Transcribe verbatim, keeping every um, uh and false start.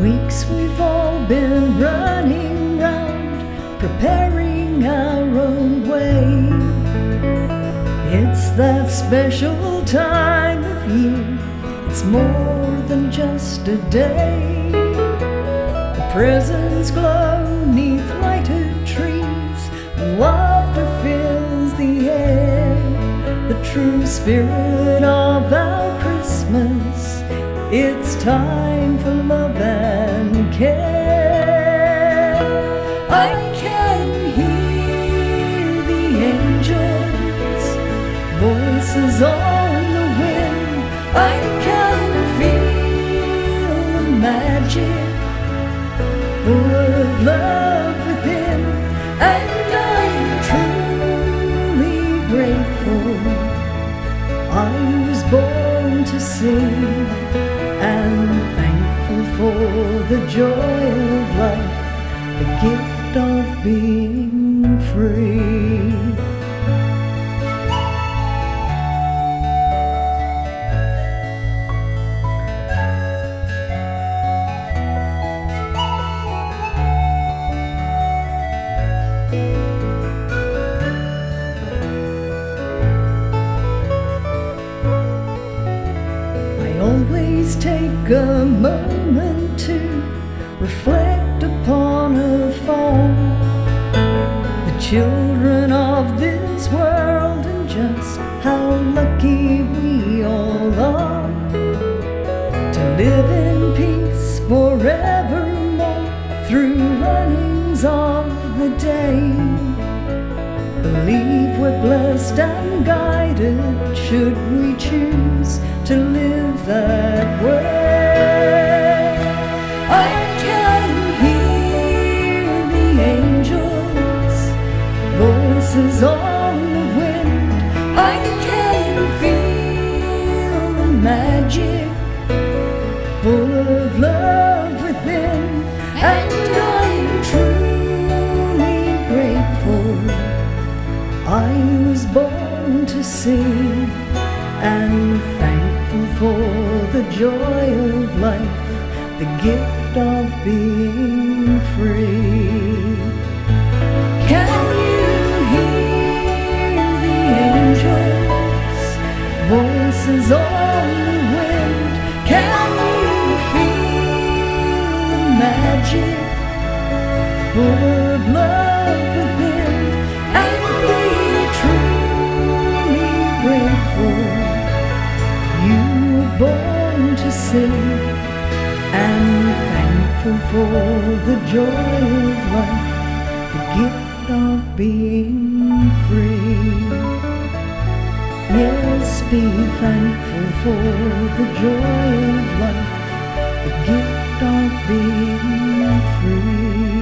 weeks we've all been running round, preparing our own way. It's that special time of year, it's more than just a day. The presents glow neath lighted trees, and laughter fills the air. The true spirit of our Christmas, it's time for love and care. I can hear the angels' voices on the wind. I can feel the magic full of love within, and I'm truly grateful I was born to sing, and thankful for the joy of life, the gift of being free. Always take a moment to reflect upon a fall, the children of this world, and just how lucky we all are to live in peace forevermore through runnings of the day. Believe we're blessed and guided should we choose to live that way. I can hear the angels' voices on the wind. I can feel the magic full of love within, and I'm truly grateful I was born to sing, and thankful for the joy of life, the gift of being free. Can you hear the angels' voices on the wind? Can you feel the magic full of love within, and be truly grateful you were born to sing, and thankful for the joy of life, the gift of being free. Yes, be thankful for the joy of life, the gift of being free.